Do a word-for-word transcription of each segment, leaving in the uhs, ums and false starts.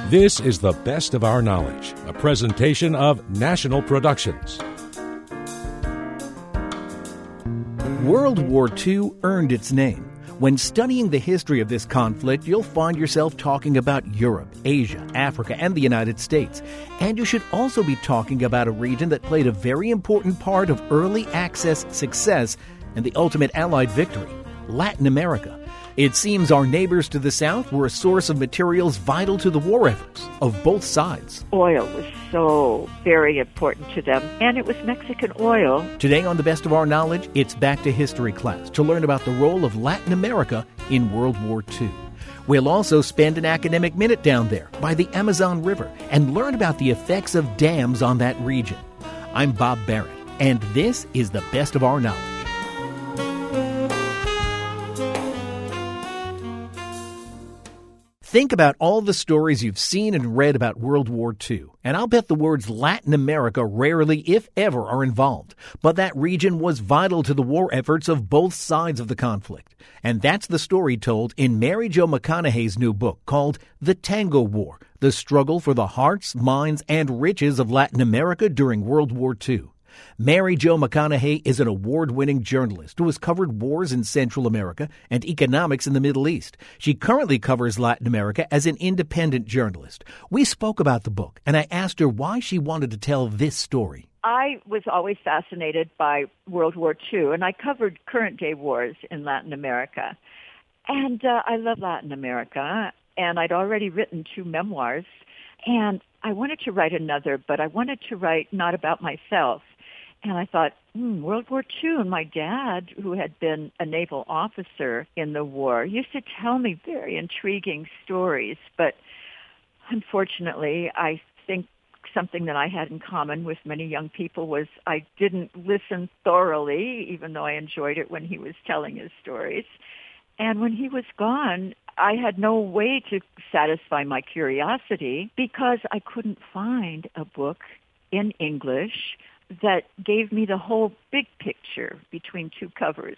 This is The Best of Our Knowledge, a presentation of National Productions. World War Two earned its name. When studying the history of this conflict, you'll find yourself talking about Europe, Asia, Africa, and the United States. And you should also be talking about a region that played a very important part of early Axis success and the ultimate Allied victory, Latin America. It seems our neighbors to the south were a source of materials vital to the war efforts of both sides. Oil was so very important to them, and it was Mexican oil. Today on The Best of Our Knowledge, it's back to history class to learn about the role of Latin America in World War Two. We'll also spend an academic minute down there by the Amazon River and learn about the effects of dams on that region. I'm Bob Barrett, and this is The Best of Our Knowledge. Think about all the stories you've seen and read about World War Two, and I'll bet the words Latin America rarely, if ever, are involved. But that region was vital to the war efforts of both sides of the conflict. And that's the story told in Mary Jo McConaughey's new book called The Tango War, The Struggle for the Hearts, Minds, and Riches of Latin America During World War Two. Mary Jo McConaughey is an award-winning journalist who has covered wars in Central America and economics in the Middle East. She currently covers Latin America as an independent journalist. We spoke about the book, and I asked her why she wanted to tell this story. I was always fascinated by World War Two, and I covered current-day wars in Latin America. And uh, I love Latin America, and I'd already written two memoirs, and I wanted to write another, but I wanted to write not about myself. And I thought, hmm, World War Two, and my dad, who had been a naval officer in the war, used to tell me very intriguing stories. But unfortunately, I think something that I had in common with many young people was I didn't listen thoroughly, even though I enjoyed it when he was telling his stories. And when he was gone, I had no way to satisfy my curiosity because I couldn't find a book in English that gave me the whole big picture between two covers.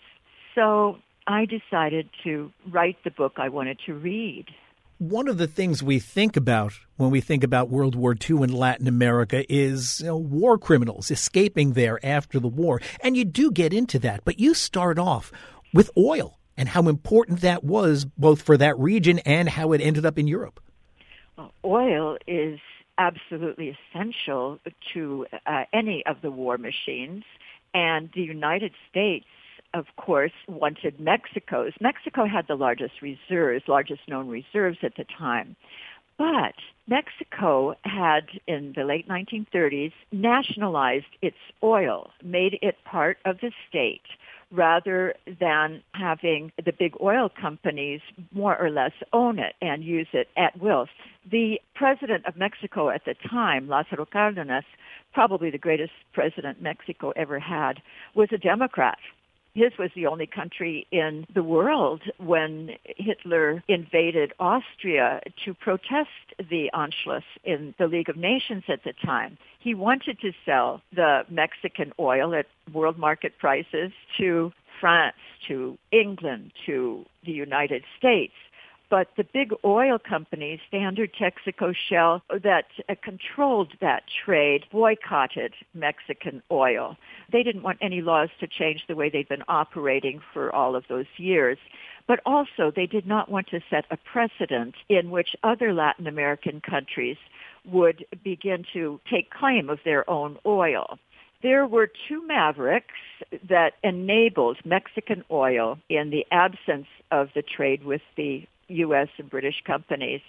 So I decided to write the book I wanted to read. One of the things we think about when we think about World War Two in Latin America is, you know, war criminals escaping there after the war. And you do get into that, but you start off with oil and how important that was both for that region and how it ended up in Europe. Well, oil is absolutely essential to uh, any of the war machines. And the United States, of course, wanted Mexico's. Mexico had the largest reserves, largest known reserves at the time. But Mexico had, in the late nineteen thirties, nationalized its oil, made it part of the state, rather than having the big oil companies more or less own it and use it at will. The president of Mexico at the time, Lázaro Cárdenas, probably the greatest president Mexico ever had, was a Democrat. His was the only country in the world when Hitler invaded Austria to protest the Anschluss in the League of Nations at the time. He wanted to sell the Mexican oil at world market prices to France, to England, to the United States. But the big oil companies, Standard, Texaco, Shell, that uh, controlled that trade, boycotted Mexican oil. They didn't want any laws to change the way they'd been operating for all of those years. But also, they did not want to set a precedent in which other Latin American countries would begin to take claim of their own oil. There were two mavericks that enabled Mexican oil in the absence of the trade with the U S and British companies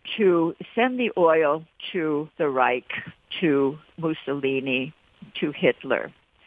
to send the oil to the Reich, to Mussolini, to Hitler.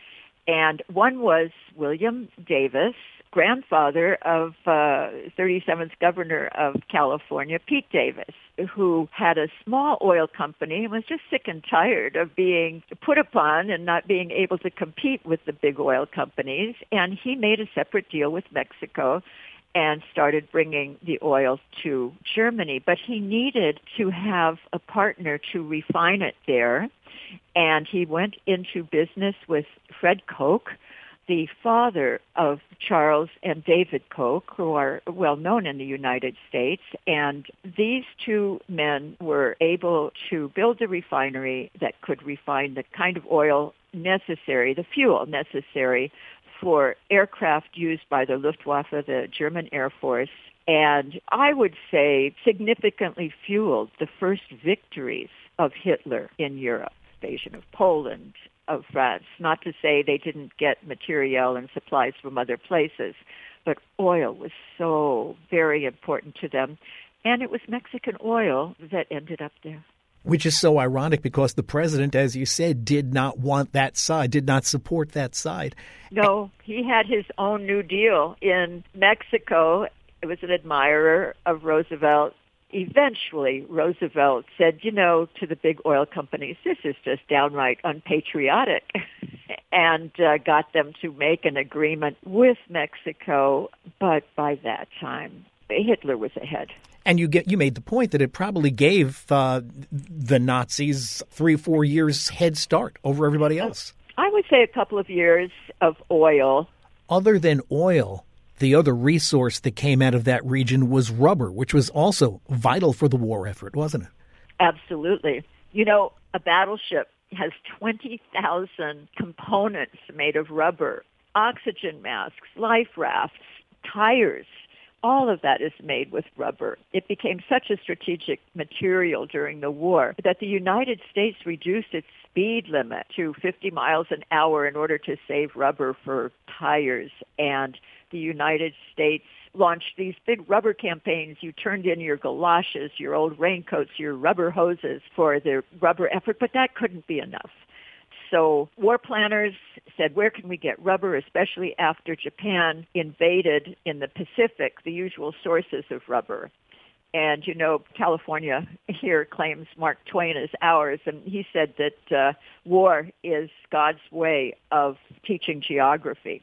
And one was William Davis, grandfather of uh, thirty-seventh governor of California, Pete Davis, who had a small oil company and was just sick and tired of being put upon and not being able to compete with the big oil companies. And he made a separate deal with Mexico and started bringing the oil to Germany. But he needed to have a partner to refine it there. And he went into business with Fred Koch, the father of Charles and David Koch, who are well known in the United States. And these two men were able to build a refinery that could refine the kind of oil necessary, the fuel necessary for aircraft used by the Luftwaffe, the German Air Force, and I would say significantly fueled the first victories of Hitler in Europe, invasion of Poland, of France. Not to say they didn't get material and supplies from other places, but oil was so very important to them, and it was Mexican oil that ended up there. Which is so ironic because the president, as you said, did not want that side, did not support that side. No, he had his own New Deal in Mexico. He was an admirer of Roosevelt. Eventually, Roosevelt said, you know, to the big oil companies, this is just downright unpatriotic, and uh, got them to make an agreement with Mexico. But by that time, Hitler was ahead. And you get you made the point that it probably gave uh, the Nazis three, four years head start over everybody else. I would say a couple of years of oil. Other than oil, the other resource that came out of that region was rubber, which was also vital for the war effort, wasn't it? Absolutely. You know, a battleship has twenty thousand components made of rubber, oxygen masks, life rafts, tires. All of that is made with rubber. It became such a strategic material during the war that the United States reduced its speed limit to fifty miles an hour in order to save rubber for tires. And the United States launched these big rubber campaigns. You turned in your galoshes, your old raincoats, your rubber hoses for the rubber effort, but that couldn't be enough. So war planners said, where can we get rubber, especially after Japan invaded in the Pacific the usual sources of rubber? And, you know, California here claims Mark Twain as ours, and he said that uh, war is God's way of teaching geography.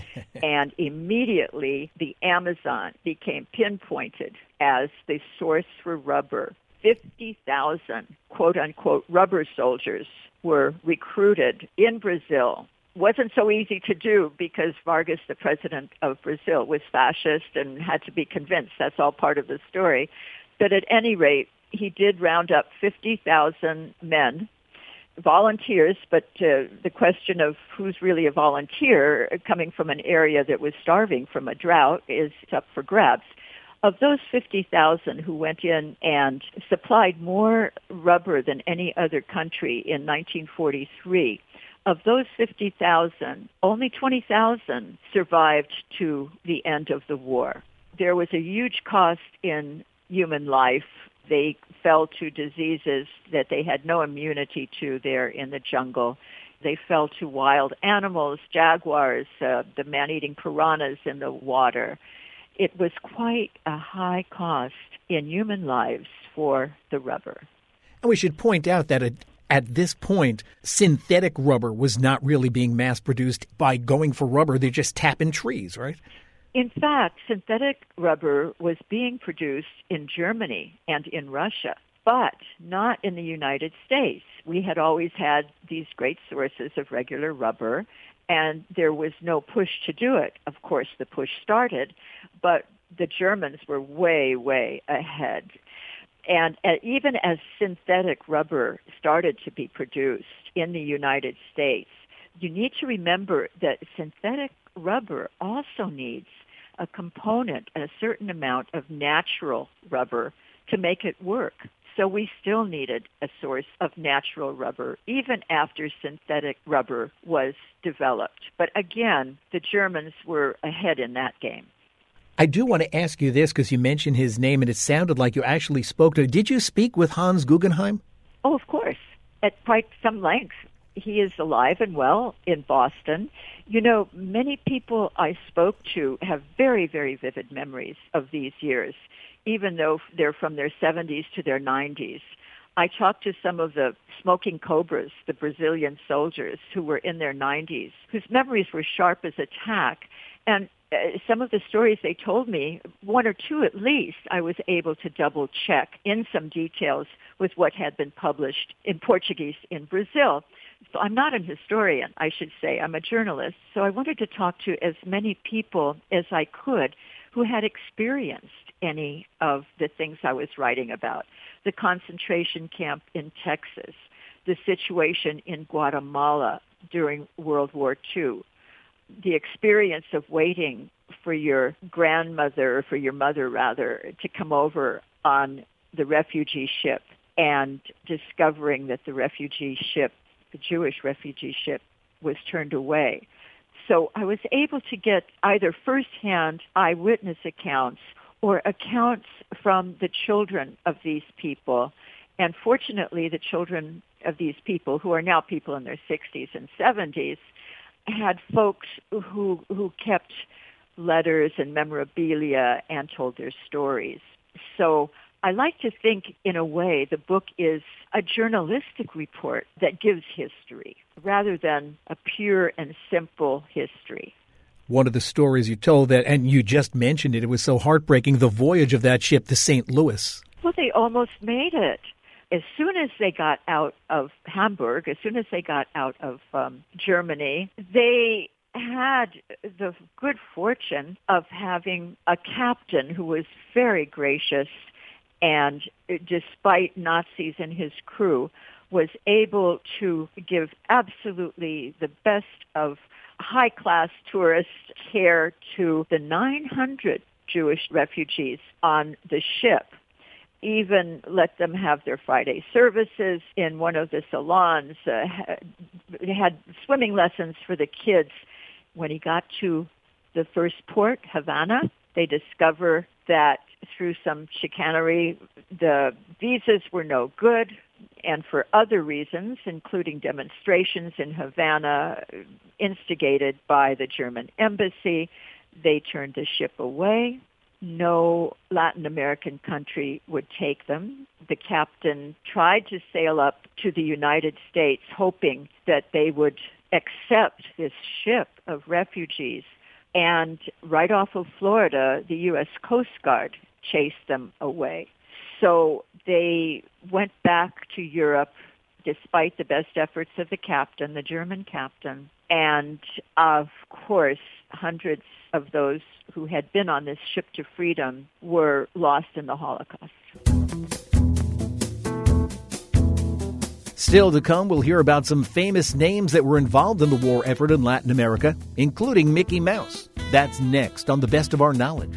And immediately the Amazon became pinpointed as the source for rubber. fifty thousand quote-unquote rubber soldiers were recruited in Brazil. Wasn't so easy to do because Vargas, the president of Brazil, was fascist and had to be convinced. That's all part of the story. But at any rate, he did round up fifty thousand men, volunteers, but uh, the question of who's really a volunteer coming from an area that was starving from a drought is up for grabs. Of those fifty thousand who went in and supplied more rubber than any other country in nineteen forty-three, of those fifty thousand, only twenty thousand survived to the end of the war. There was a huge cost in human life. They fell to diseases that they had no immunity to there in the jungle. They fell to wild animals, jaguars, uh, the man-eating piranhas in the water. It was quite a high cost in human lives for the rubber. And we should point out that at, at this point, synthetic rubber was not really being mass-produced. By going for rubber, they're just tapping trees, right? In fact, synthetic rubber was being produced in Germany and in Russia, but not in the United States. We had always had these great sources of regular rubber, and there was no push to do it. Of course, the push started, but the Germans were way, way ahead. And uh, even as synthetic rubber started to be produced in the United States, you need to remember that synthetic rubber also needs a component, a certain amount of natural rubber to make it work. So we still needed a source of natural rubber, even after synthetic rubber was developed. But again, the Germans were ahead in that game. I do want to ask you this because you mentioned his name and it sounded like you actually spoke to him. Did you speak with Hans Guggenheim? Oh, of course, at quite some length. He is alive and well in Boston. You know, many people I spoke to have very, very vivid memories of these years, even though they're from their seventies to their nineties. I talked to some of the smoking cobras, the Brazilian soldiers who were in their nineties, whose memories were sharp as a tack. And uh, some of the stories they told me, one or two at least, I was able to double check in some details with what had been published in Portuguese in Brazil. So I'm not an historian, I should say. I'm a journalist. So I wanted to talk to as many people as I could who had experienced any of the things I was writing about. The concentration camp in Texas, the situation in Guatemala during World War Two, the experience of waiting for your grandmother, or for your mother rather, to come over on the refugee ship and discovering that the refugee ship, the Jewish refugee ship, was turned away. So I was able to get either firsthand eyewitness accounts or accounts from the children of these people. And fortunately, the children of these people, who are now people in their sixties and seventies, had folks who who kept letters and memorabilia and told their stories. So I like to think, in a way, the book is a journalistic report that gives history rather than a pure and simple history. One of the stories you told that, and you just mentioned it, it was so heartbreaking, the voyage of that ship to Saint Louis. Well, they almost made it. As soon as they got out of Hamburg, as soon as they got out of um, Germany, they had the good fortune of having a captain who was very gracious and, despite Nazis in his crew, was able to give absolutely the best of high-class tourist care to the nine hundred Jewish refugees on the ship. Even let them have their Friday services in one of the salons. Uh, they had swimming lessons for the kids. When he got to the first port, Havana, they discover that through some chicanery, the visas were no good, and for other reasons, including demonstrations in Havana instigated by the German embassy, they turned the ship away. No Latin American country would take them. The captain tried to sail up to the United States, hoping that they would accept this ship of refugees. And right off of Florida, the U S Coast Guard chased them away. So they went back to Europe despite the best efforts of the captain, the German captain. And, of course, hundreds of those who had been on this ship to freedom were lost in the Holocaust. Still to come, we'll hear about some famous names that were involved in the war effort in Latin America, including Mickey Mouse. That's next on The Best of Our Knowledge.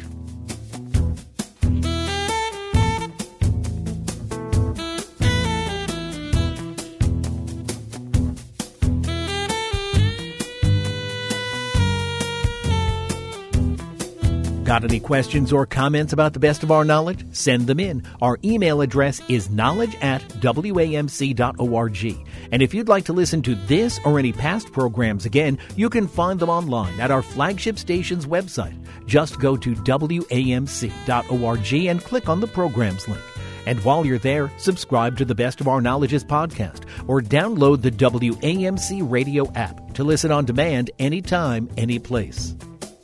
Got any questions or comments about The Best of Our Knowledge? Send them in. Our email address is knowledge at w a m c dot org. And if you'd like to listen to this or any past programs again, you can find them online at our flagship station's website. Just go to w a m c dot org and click on the programs link. And while you're there, subscribe to the Best of Our Knowledge's podcast or download the W A M C radio app to listen on demand anytime, any place.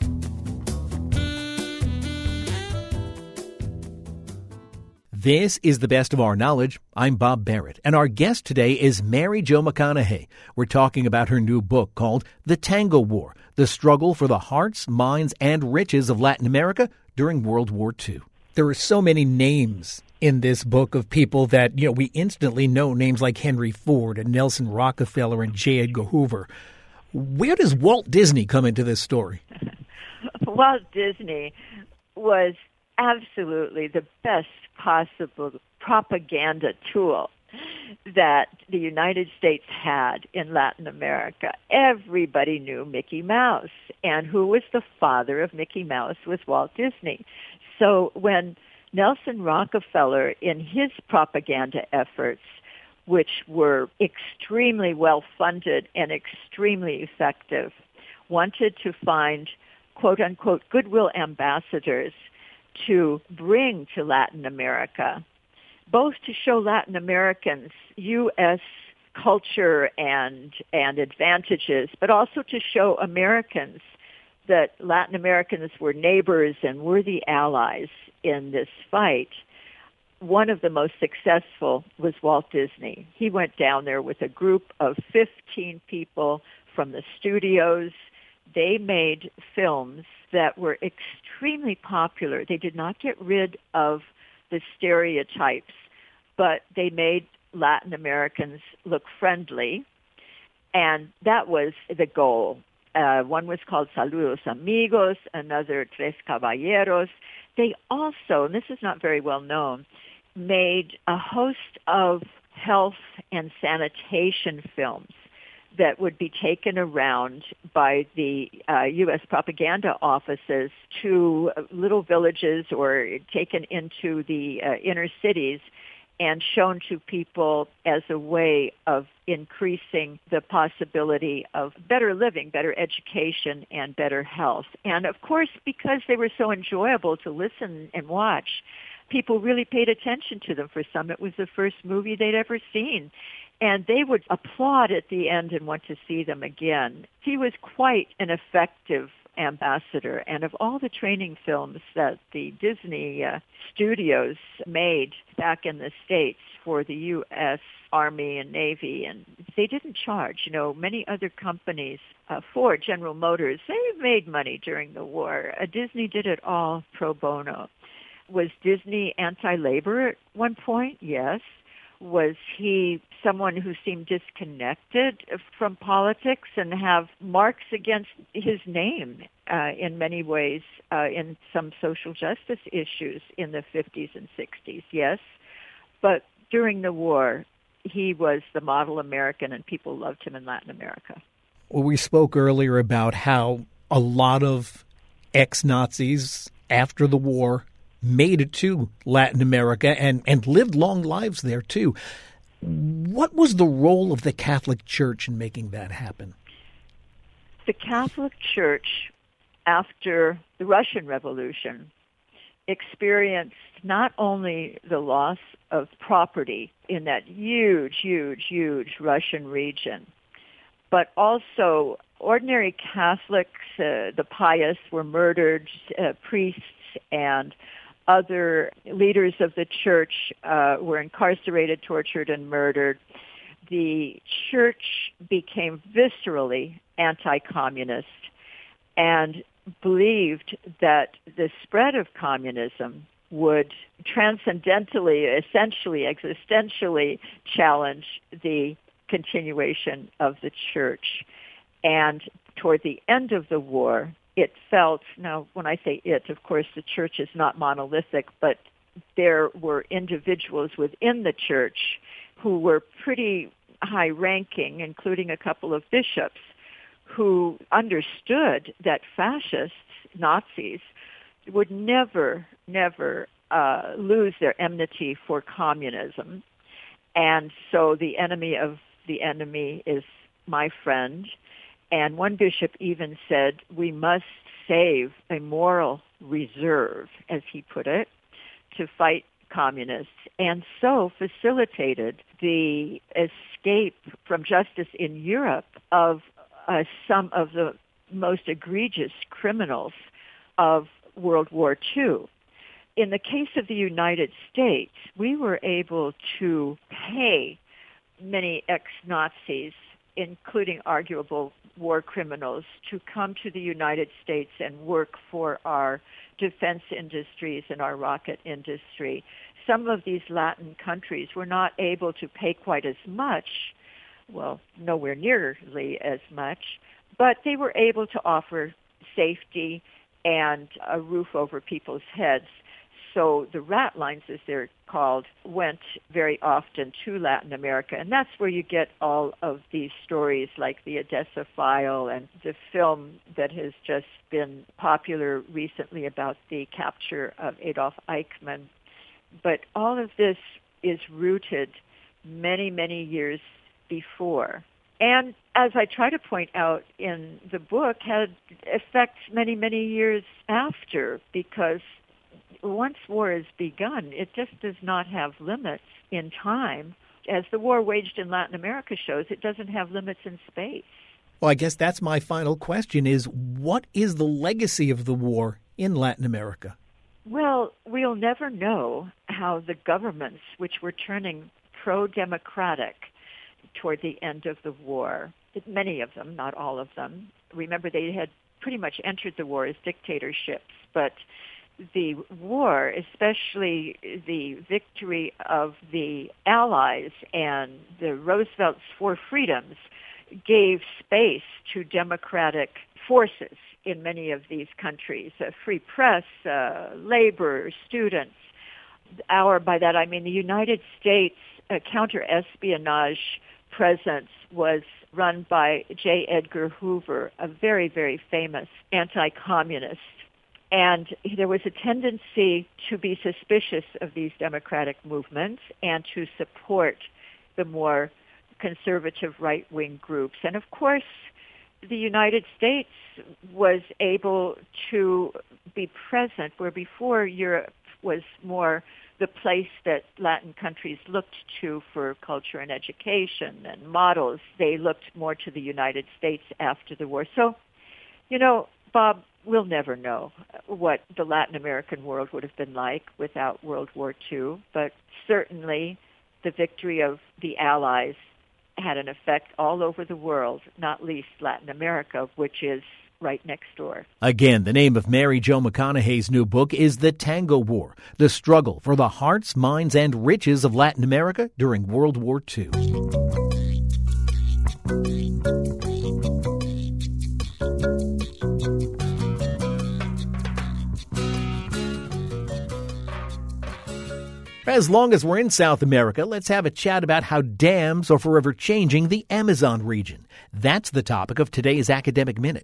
This is The Best of Our Knowledge. I'm Bob Barrett, and our guest today is Mary Jo McConaughey. We're talking about her new book called The Tango War, The Struggle for the Hearts, Minds, and Riches of Latin America During World War Two. There are so many names in this book of people that, you know, we instantly know, names like Henry Ford and Nelson Rockefeller and J. Edgar Hoover. Where does Walt Disney come into this story? Walt Disney was absolutely the best possible propaganda tool that the United States had in Latin America. Everybody knew Mickey Mouse, and who was the father of Mickey Mouse was Walt Disney. So when Nelson Rockefeller, in his propaganda efforts, which were extremely well-funded and extremely effective, wanted to find, quote-unquote, goodwill ambassadors to bring to Latin America, both to show Latin Americans U S culture and and advantages, but also to show Americans that Latin Americans were neighbors and worthy allies in this fight, one of the most successful was Walt Disney. He went down there with a group of fifteen people from the studios. They made films that were extremely popular. They did not get rid of the stereotypes, but they made Latin Americans look friendly, and that was the goal. Uh, one was called Saludos Amigos, another Tres Caballeros. They also, and this is not very well known, made a host of health and sanitation films that would be taken around by the uh, U S propaganda offices to little villages or taken into the uh, inner cities and shown to people as a way of increasing the possibility of better living, better education, and better health. And of course, because they were so enjoyable to listen and watch, people really paid attention to them. For some, it was the first movie they'd ever seen. And they would applaud at the end and want to see them again. He was quite an effective ambassador. And of all the training films that the Disney uh, studios made back in the States for the U S Army and Navy, and they didn't charge. You know, many other companies, uh, Ford, General Motors, they made money during the war. Uh, Disney did it all pro bono. Was Disney anti-labor at one point? Yes. Was he someone who seemed disconnected from politics and have marks against his name uh, in many ways uh, in some social justice issues in the fifties and sixties? Yes. But during the war, he was the model American, and people loved him in Latin America. Well, we spoke earlier about how a lot of ex-Nazis after the war made it to Latin America and, and lived long lives there, too. What was the role of the Catholic Church in making that happen? The Catholic Church, after the Russian Revolution, experienced not only the loss of property in that huge, huge, huge Russian region, but also ordinary Catholics, uh, the pious, were murdered, uh, priests and other leaders of the church uh, were incarcerated, tortured, and murdered. The church became viscerally anti-communist and believed that the spread of communism would transcendentally, essentially, existentially challenge the continuation of the church. And toward the end of the war, it felt, now when I say it, of course the church is not monolithic, but there were individuals within the church who were pretty high-ranking, including a couple of bishops, who understood that fascists, Nazis, would never, never uh, lose their enmity for communism. And so the enemy of the enemy is my friend. And one bishop even said, we must save a moral reserve, as he put it, to fight communists, and so facilitated the escape from justice in Europe of uh, some of the most egregious criminals of World War Two. In the case of the United States, we were able to pay many ex-Nazis, including arguable war criminals, to come to the United States and work for our defense industries and our rocket industry. Some of these Latin countries were not able to pay quite as much, well, nowhere nearly as much, but they were able to offer safety and a roof over people's heads. So the rat lines, as they're called, went very often to Latin America. And that's where you get all of these stories like the Odessa File and the film that has just been popular recently about the capture of Adolf Eichmann. But all of this is rooted many, many years before. And as I try to point out in the book, had effects many, many years after, because once war is begun, it just does not have limits in time. As the war waged in Latin America shows, it doesn't have limits in space. Well, I guess that's my final question is, what is the legacy of the war in Latin America? Well, we'll never know how the governments, which were turning pro-democratic toward the end of the war, many of them, not all of them, remember they had pretty much entered the war as dictatorships, but the war, especially the victory of the Allies and the Roosevelt's Four Freedoms, gave space to democratic forces in many of these countries, uh, free press, uh, labor, students. Our, by that I mean the United States uh, counter-espionage presence was run by J. Edgar Hoover, a very, very famous anti-communist. And there was a tendency to be suspicious of these democratic movements and to support the more conservative right-wing groups. And of course, the United States was able to be present where before Europe was more the place that Latin countries looked to for culture and education and models. They looked more to the United States after the war. So, you know, Bob, we'll never know what the Latin American world would have been like without World War Two, but certainly the victory of the Allies had an effect all over the world, not least Latin America, which is right next door. Again, the name of Mary Jo McConaughey's new book is The Tango War, the struggle for the hearts, minds, and riches of Latin America during World War Two. As long as we're in South America, let's have a chat about how dams are forever changing the Amazon region. That's the topic of today's Academic Minute.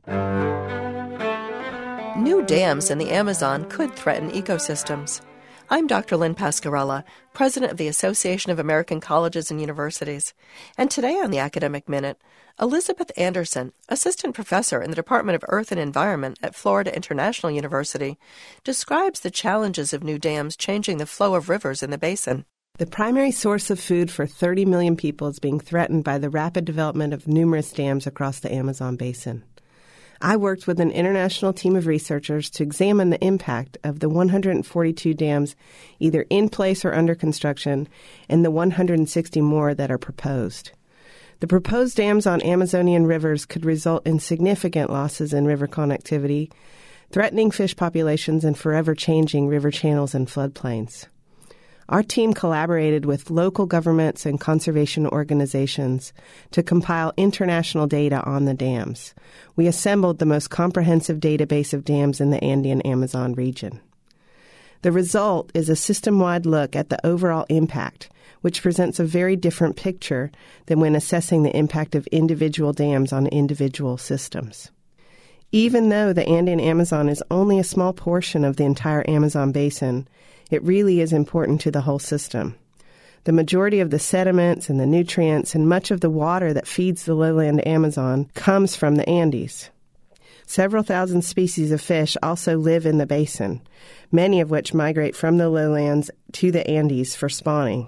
New dams in the Amazon could threaten ecosystems. I'm Doctor Lynn Pascarella, president of the Association of American Colleges and Universities. And today on the Academic Minute, Elizabeth Anderson, assistant professor in the Department of Earth and Environment at Florida International University, describes the challenges of new dams changing the flow of rivers in the basin. The primary source of food for thirty million people is being threatened by the rapid development of numerous dams across the Amazon basin. I worked with an international team of researchers to examine the impact of the one hundred forty-two dams either in place or under construction and the one hundred sixty more that are proposed. The proposed dams on Amazonian rivers could result in significant losses in river connectivity, threatening fish populations and forever changing river channels and floodplains. Our team collaborated with local governments and conservation organizations to compile international data on the dams. We assembled the most comprehensive database of dams in the Andean Amazon region. The result is a system-wide look at the overall impact, which presents a very different picture than when assessing the impact of individual dams on individual systems. Even though the Andean Amazon is only a small portion of the entire Amazon basin, it really is important to the whole system. The majority of the sediments and the nutrients and much of the water that feeds the lowland Amazon comes from the Andes. Several thousand species of fish also live in the basin, many of which migrate from the lowlands to the Andes for spawning.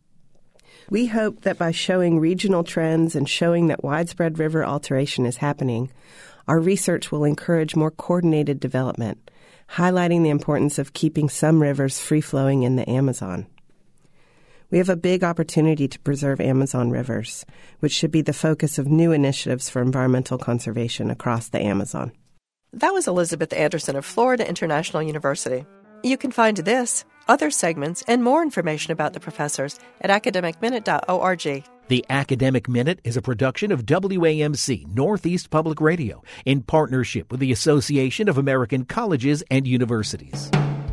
We hope that by showing regional trends and showing that widespread river alteration is happening, our research will encourage more coordinated development, highlighting the importance of keeping some rivers free-flowing in the Amazon. We have a big opportunity to preserve Amazon rivers, which should be the focus of new initiatives for environmental conservation across the Amazon. That was Elizabeth Anderson of Florida International University. You can find this, other segments, and more information about the professors at academic minute dot org. The Academic Minute is a production of W A M C Northeast Public Radio in partnership with the Association of American Colleges and Universities.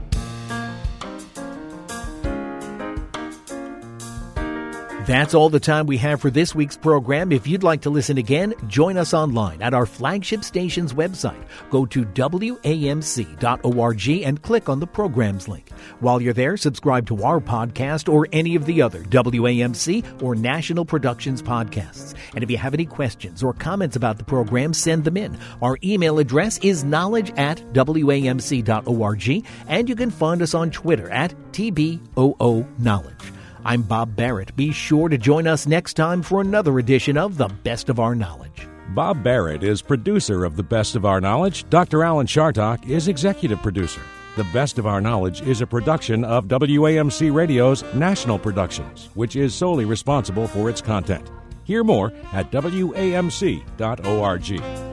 That's all the time we have for this week's program. If you'd like to listen again, join us online at our flagship station's website. Go to W A M C dot org and click on the programs link. While you're there, subscribe to our podcast or any of the other W A M C or National Productions podcasts. And if you have any questions or comments about the program, send them in. Our email address is knowledge at W A M C dot org, and you can find us on Twitter at T B O O Knowledge. I'm Bob Barrett. Be sure to join us next time for another edition of The Best of Our Knowledge. Bob Barrett is producer of The Best of Our Knowledge. Doctor Alan Chartock is executive producer. The Best of Our Knowledge is a production of W A M C Radio's National Productions, which is solely responsible for its content. Hear more at W A M C dot org.